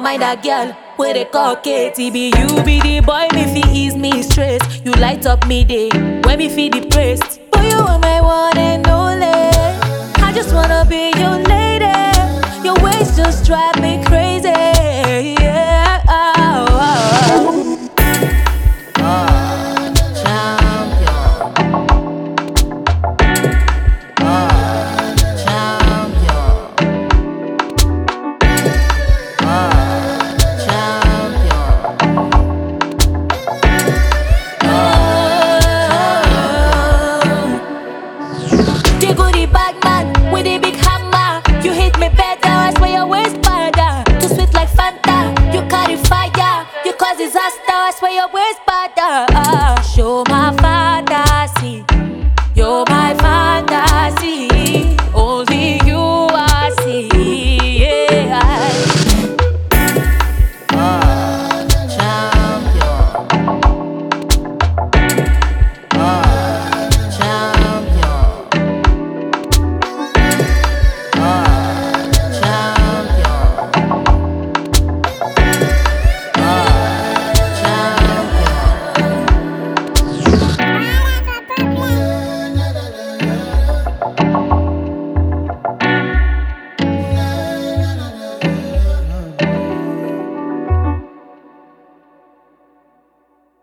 mind that girl with a call Katie. Be you be the boy, me fi ease me stress. You light up me day when me feel depressed. Boy, you are my one and only. I just wanna be your lady. Your ways just drive me crazy. Yeah. Disaster, I swear your ways better.